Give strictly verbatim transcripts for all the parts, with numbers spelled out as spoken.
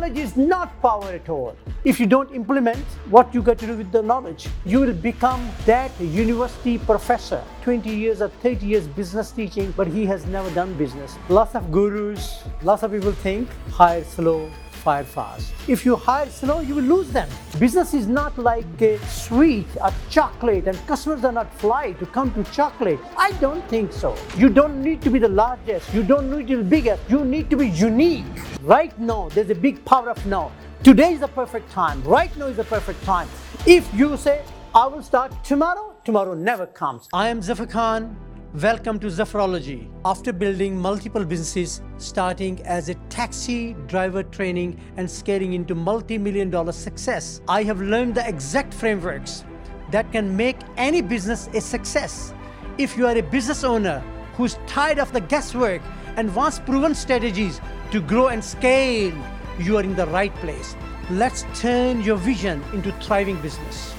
Knowledge is not power at all. If you don't implement what you got to do with the knowledge, you will become that university professor, twenty years or thirty years business teaching, but he has never done business. Lots of gurus, lots of people think hire slow, fire fast. If you hire slow, you will lose them. Business is not like a sweet or chocolate, and customers are not fly to come to chocolate. I don't think so. You don't need to be the largest. You don't need to be the biggest. You need to be unique. Right now, there's a big power of now. Today is the perfect time. Right now is the perfect time. If you say, I will start tomorrow, tomorrow never comes. I am Zafar Khan. Welcome to Zafarology. After building multiple businesses, starting as a taxi driver training and scaling into multi-million dollar success, I have learned the exact frameworks that can make any business a success. If you are a business owner who's tired of the guesswork and wants proven strategies to grow and scale, you are in the right place. Let's turn your vision into thriving business.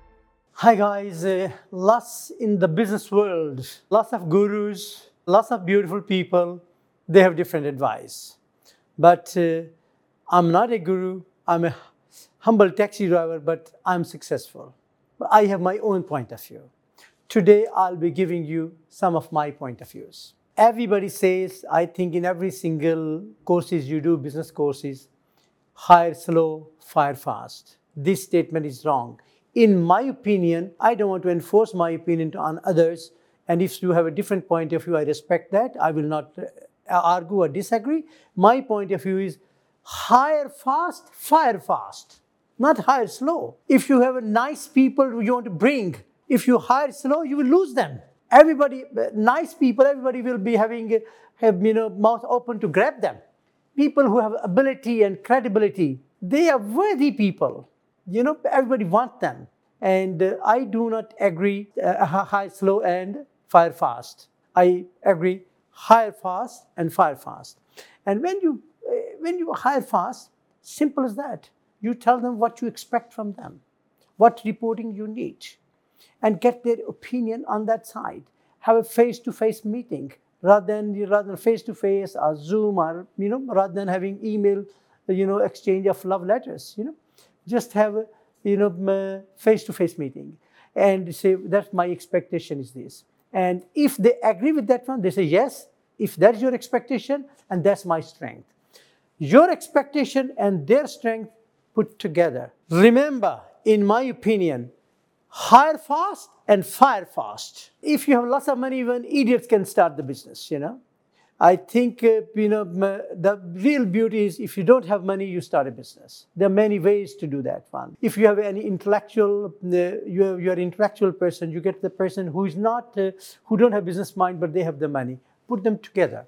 Hi guys, uh, lots in the business world, lots of gurus, lots of beautiful people, they have different advice. But uh, I'm not a guru, I'm a humble taxi driver, but I'm successful. I have my own point of view. Today I'll be giving you some of my point of views. Everybody says, I think in every single courses you do, business courses, hire slow, fire fast. This statement is wrong. In my opinion, I don't want to enforce my opinion on others. And if you have a different point of view, I respect that. I will not argue or disagree. My point of view is hire fast, fire fast, not hire slow. If you have a nice people you want to bring, if you hire slow, you will lose them. Everybody, nice people, everybody will be having, have, you know, mouth open to grab them. People who have ability and credibility, they are worthy people. You know, everybody wants them. And uh, I do not agree uh, hire slow and fire fast. I agree hire fast and fire fast. And when you, uh, when you hire fast, simple as that. You tell them what you expect from them, what reporting you need, and get their opinion on that side. Have a face-to-face meeting rather than rather than face-to-face or Zoom, or you know, rather than having email, you know, exchange of love letters. You know, just have a you know face-to-face meeting and say that my expectation is this. And if they agree with that one, they say yes. If that's your expectation, and that's my strength. Your expectation and their strength put together. Remember, in my opinion, hire fast and fire fast. If you have lots of money, even idiots can start the business, you know. I think, uh, you know, the real beauty is if you don't have money, you start a business. There are many ways to do that one. If you have any intellectual, uh, you are, you're an intellectual person, you get the person who is not, uh, who don't have business mind, but they have the money. Put them together.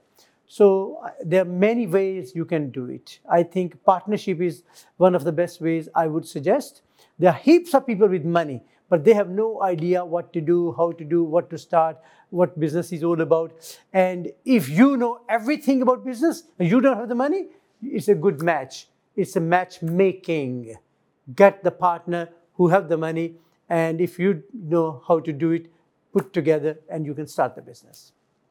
So uh, there are many ways you can do it. I think partnership is one of the best ways I would suggest. There are heaps of people with money, but they have no idea what to do, how to do, what to start, what business is all about. And if you know everything about business and you don't have the money, it's a good match. It's a matchmaking. Get the partner who have the money, and if you know how to do it, put together and you can start the business.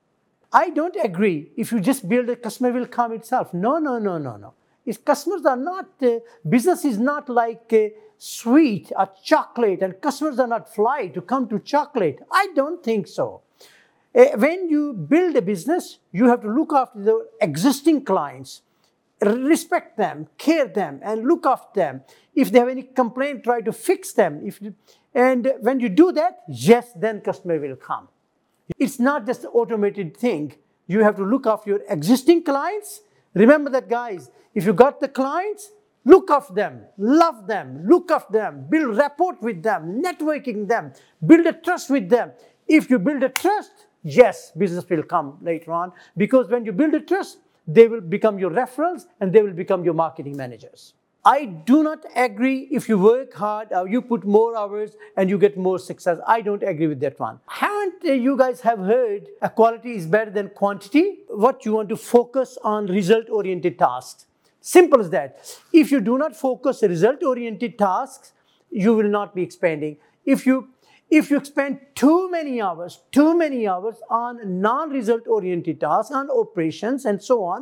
I don't agree. If you just build a customer will come itself. No, no, no, no, no. If customers are not, uh, business is not like a sweet or chocolate, and customers are not fly to come to chocolate. I don't think so. Uh, when you build a business, you have to look after the existing clients, respect them, care them, and look after them. If they have any complaint, try to fix them. If you, and when you do that, yes, then customer will come. It's not just an automated thing. You have to look after your existing clients. Remember that, guys. If you got the clients, look after them, love them, look after them, build rapport with them, networking them, build a trust with them. If you build a trust, yes, business will come later on, because when you build a trust, they will become your referrals and they will become your marketing managers. I do not agree if you work hard or you put more hours and you get more success. I don't agree with that one. Haven't you guys have heard a quality is better than quantity? What you want to focus on result-oriented tasks. Simple as that. If you do not focus on result-oriented tasks, you will not be expanding. If you If you spend too many hours, too many hours on non-result oriented tasks, on operations and so on,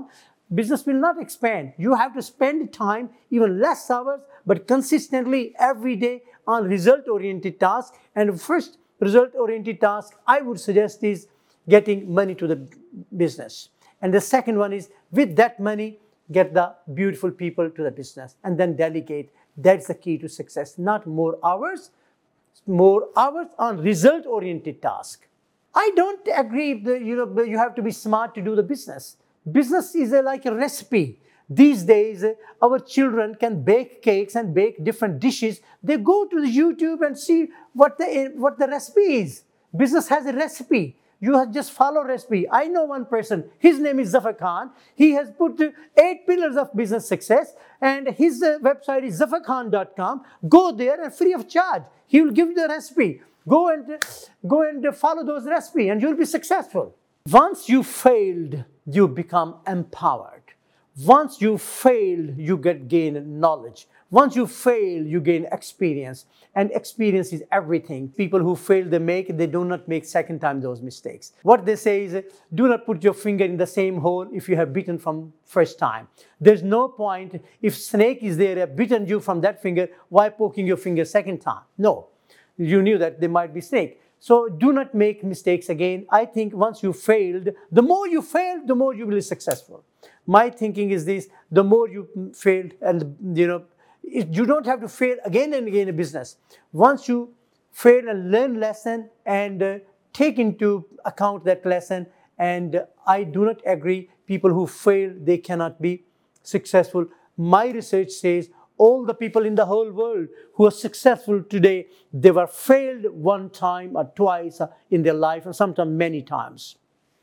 business will not expand. You have to spend time, even less hours, but consistently every day on result-oriented tasks. And the first result-oriented task I would suggest is getting money to the business. And the second one is, with that money, get the beautiful people to the business and then delegate. That's the key to success. Not more hours, more hours on result-oriented task. I don't agree that, you know, you have to be smart to do the business. Business is a, like a recipe. These days, uh, our children can bake cakes and bake different dishes. They go to the YouTube and see what the, what the recipe is. Business has a recipe. You have just follow recipe. I know one person, his name is Zafar Khan. He has put uh, eight pillars of business success, and his uh, website is zafar khan dot com. Go there and free of charge. He will give you the recipe. Go and, uh, go and uh, follow those recipes and you'll be successful. Once you failed, you become empowered. Once you fail, you get gain knowledge. Once you fail, you gain experience. And experience is everything. People who fail, they make, they do not make second time those mistakes. What they say is, do not put your finger in the same hole if you have bitten from first time. There's no point, if snake is there, have bitten you from that finger, why poking your finger second time? No. You knew that there might be snake. So do not make mistakes again. I think once you failed, the more you fail, the more you will be successful. My thinking is this: the more you failed, and you know, it, you don't have to fail again and again in business. Once you fail and learn lesson and uh, take into account that lesson, and uh, I do not agree people who fail, they cannot be successful. My research says all the people in the whole world who are successful today, they were failed one time or twice in their life, or sometimes many times.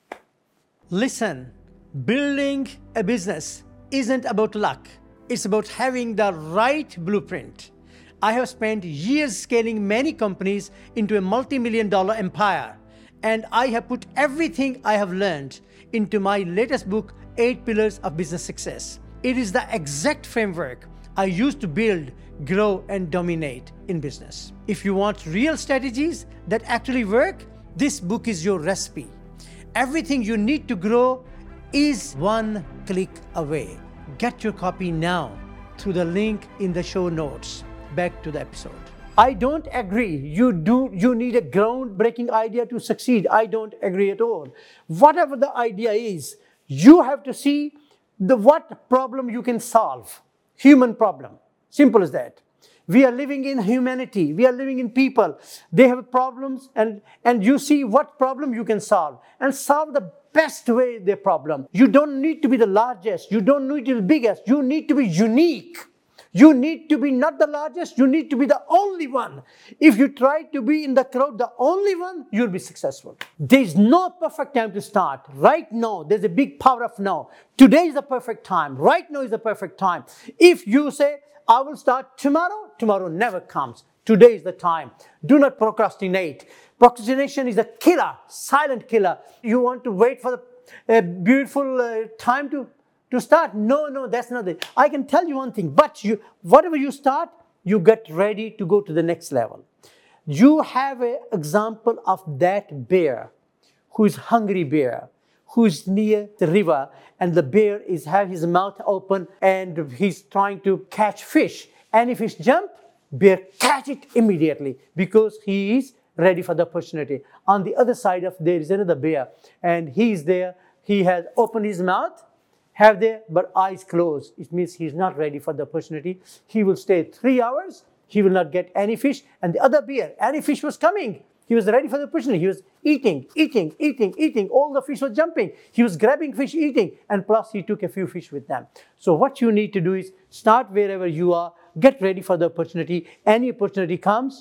Listen. Building a business isn't about luck. It's about having the right blueprint. I have spent years scaling many companies into a multi-million dollar empire, and I have put everything I have learned into my latest book, Eight Pillars of Business Success. It is the exact framework I use to build, grow, and dominate in business. If you want real strategies that actually work, this book is your recipe. Everything you need to grow is one click away. Get your copy now through the link in the show notes. Back to the episode. I don't agree. You do. You need a groundbreaking idea to succeed. I don't agree at all. Whatever the idea is, you have to see the what problem you can solve. Human problem. Simple as that. We are living in humanity. We are living in people. They have problems, and, and you see what problem you can solve and solve the best way their problem. You don't need to be the largest. You don't need to be the biggest. You need to be unique. You need to be not the largest. You need to be the only one. If you try to be in the crowd, the only one, you'll be successful. There's no perfect time to start. Right now, there's a big power of now. Today is the perfect time. Right now is the perfect time. If you say, I will start tomorrow, tomorrow never comes. Today is the time. Do not procrastinate. Procrastination is a killer, silent killer. You want to wait for the uh, beautiful uh, time to, to start? No, no, that's not it. I can tell you one thing, but you, whatever you start, you get ready to go to the next level. You have an example of that bear, who is hungry bear, who is near the river, and the bear is have his mouth open and he's trying to catch fish. And if fish jump, bear catch it immediately because he is ready for the opportunity. On the other side of there is another bear, and he is there. He has opened his mouth, have there, but eyes closed. It means he's not ready for the opportunity. He will stay three hours. He will not get any fish. And the other bear, any fish was coming. He was ready for the opportunity. He was eating, eating, eating, eating. All the fish were jumping. He was grabbing fish, eating, and plus he took a few fish with them. So what you need to do is start wherever you are, get ready for the opportunity. Any opportunity comes,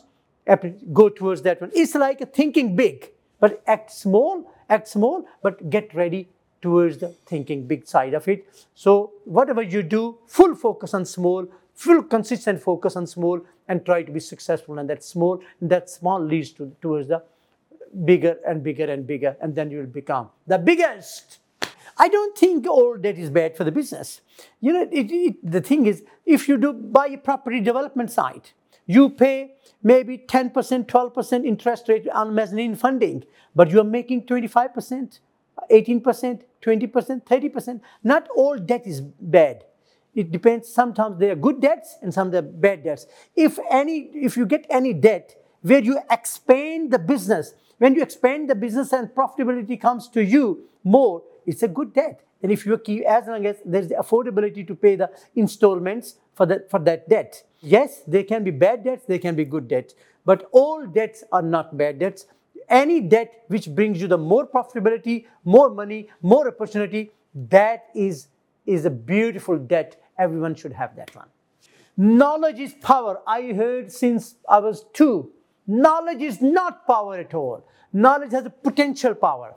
go towards that one. It's like thinking big, but act small, act small, but get ready towards the thinking big side of it. So whatever you do, full focus on small, full consistent focus on small, and try to be successful in that small. And that small leads to, towards the bigger and bigger and bigger, and then you will become the biggest. I don't think all that is bad for the business. You know, it, it, the thing is, if you do buy a property development site, you pay maybe ten percent, twelve percent interest rate on mezzanine funding, but you are making twenty-five percent eighteen percent, twenty percent, thirty percent. Not all debt is bad. It depends. Sometimes they are good debts and some they are bad debts. If any, if you get any debt where you expand the business, when you expand the business and profitability comes to you more, it's a good debt. And if you keep, as long as there's the affordability to pay the installments for that, for that debt. Yes, there can be bad debts, there can be good debts, but all debts are not bad debts. Any debt which brings you the more profitability, more money, more opportunity, that is, is a beautiful debt. Everyone should have that one. Knowledge is power. I heard since I was two. Knowledge is not power at all. Knowledge has a potential power.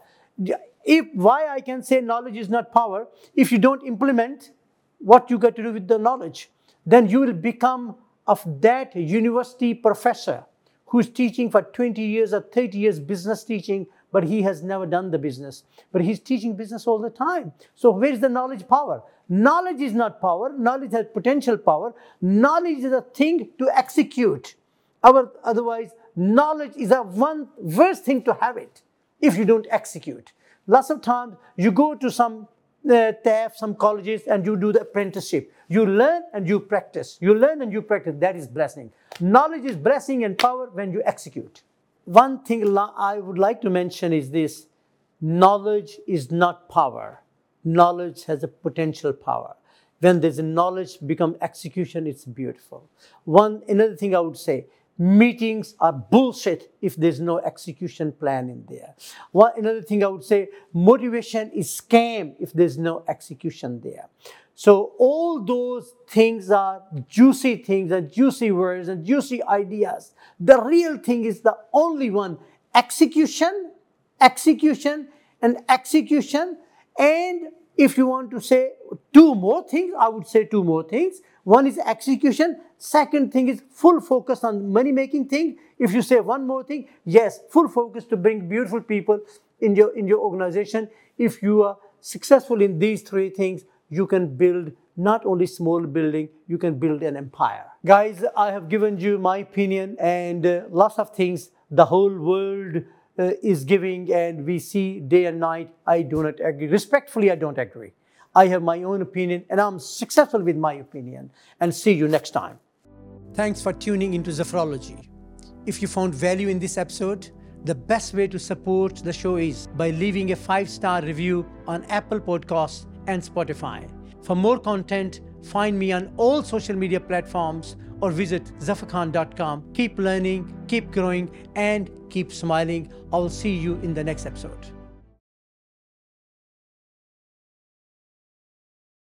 If, why I can say knowledge is not power, if you don't implement what you got to do with the knowledge, then you will become of that university professor who's teaching for twenty years or thirty years business teaching, but he has never done the business. But he's teaching business all the time. So where is the knowledge power? Knowledge is not power. Knowledge has potential power. Knowledge is a thing to execute. Our, otherwise, knowledge is a one worst thing to have it if you don't execute. Lots of times you go to some uh, T A F, some colleges, and you do the apprenticeship. You learn and you practice. You learn and you practice. That is blessing. Knowledge is blessing and power when you execute. One thing I would like to mention is this. Knowledge is not power. Knowledge has a potential power. When there's a knowledge become execution, it's beautiful. One, another thing I would say, meetings are bullshit if there's no execution plan in there. One, another thing I would say, motivation is scam if there's no execution there. So all those things are juicy things and juicy words and juicy ideas. The real thing is the only one, execution, execution, and execution. And if you want to say two more things, I would say two more things. One is execution. Second thing is full focus on money-making thing. If you say one more thing, yes, full focus to bring beautiful people in your, in your organization. If you are successful in these three things, you can build not only small building, you can build an empire. Guys, I have given you my opinion and uh, lots of things the whole world uh, is giving and we see day and night. I do not agree. Respectfully, I don't agree. I have my own opinion and I'm successful with my opinion. And see you next time. Thanks for tuning into Zafrology. If you found value in this episode, the best way to support the show is by leaving a five-star review on Apple Podcasts and Spotify. For more content, find me on all social media platforms or visit zafar khan dot com. Keep learning, keep growing, and keep smiling. I'll see you in the next episode.